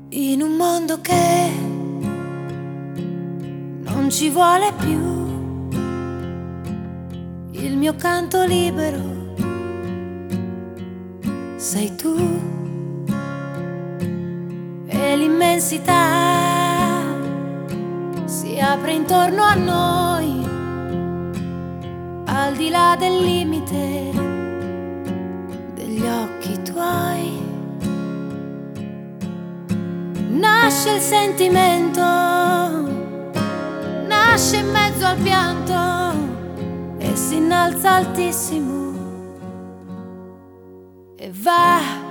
In un mondo che non ci vuole più, il mio canto libero sei tu, e l'immensità si apre intorno a noi, al di là del limite degli occhi tuoi. Nasce il sentimento, nasce in mezzo al pianto e si innalza altissimo e va